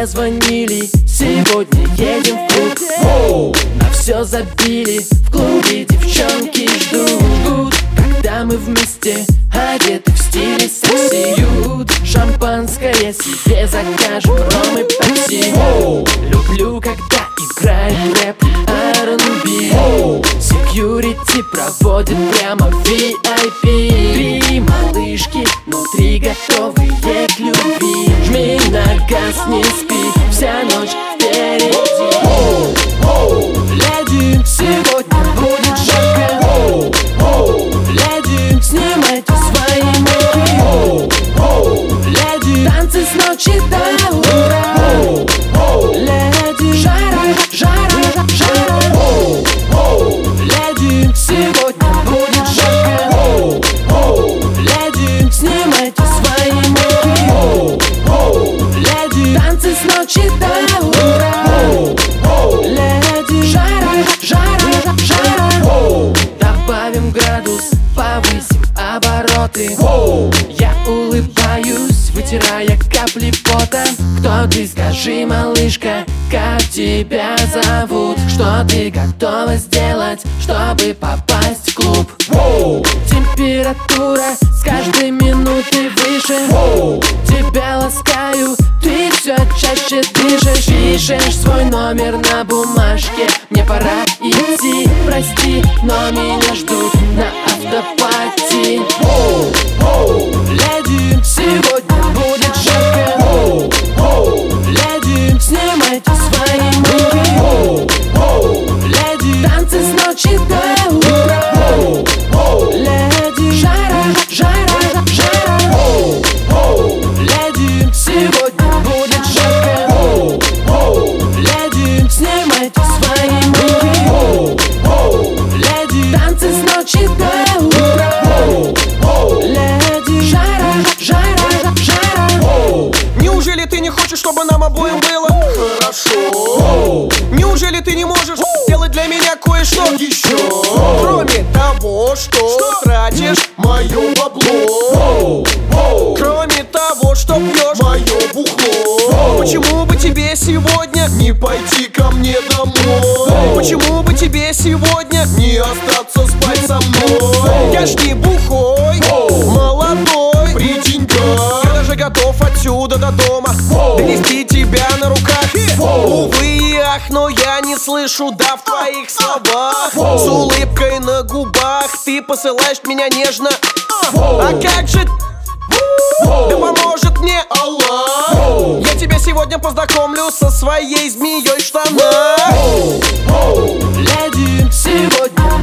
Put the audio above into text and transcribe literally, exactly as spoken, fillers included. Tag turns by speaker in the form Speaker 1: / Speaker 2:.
Speaker 1: позвонили, сегодня едем в клуб. Воу! На все забили, в клубе девчонки ждут, когда мы вместе, одеты в стиле секси. Пьют шампанское, себе закажем ром и пепси. Люблю, когда играет рэп ар энд би. Секьюрити проводит прямо в ви ай пи. Три малышки внутри готовые к любви. Жми на газ, не спи, вся ночь впереди. Леди, сегодня будет жарко. Леди, снимайте свои муки. Леди, танцы с ночи до утра. Леди, жара, жара, жара. Леди, сегодня будет жарко. Леди, снимайте свои муки. Леди, танцы с ночи до утра. Леди, жара, жара, жара. Добавим градус, повысим обороты. Я улыбаюсь, вытирая капли пота. Кто ты, скажи, малышка, как тебя зовут? Что ты готова сделать, чтобы попасть в клуб? Температура с каждой минуты выше. Тебя ласкаю, ты все чаще дышишь. Пишешь свой номер на бумажке, мне пора идти. Прости, но меня ждут на автопати. Леди, сегодня будет жарко. Леди, снимайте свои муки. Леди, танцы с ночи до утра. Леди, жара, жара, жара. Леди, сегодня будет жарко. Леди, снимайте свои муки. Леди, танцы с ночи до утра. Леди, жара, жара, жара.
Speaker 2: Неужели ты не хочешь, чтобы нам обоим было хорошо? Неужели ты не можешь сделать для меня кое-что еще? Кроме того, что тратишь мое бабло, кроме того, что пьешь мое бухло. Почему бы тебе сегодня не пойти ко мне домой? Почему бы тебе сегодня не остаться спать со мной? Я ж не бухой, молодой, при деньгах. Я даже готов отсюда до дома донести тебя на руках. Увы и ах, но я не слышу да в твоих словах. С улыбкой на губах ты посылаешь меня нежно. А как же... Да поможет мне Аллах. Я тебя сегодня познакомлю со своей змеей в штанах.
Speaker 1: Леди, сегодня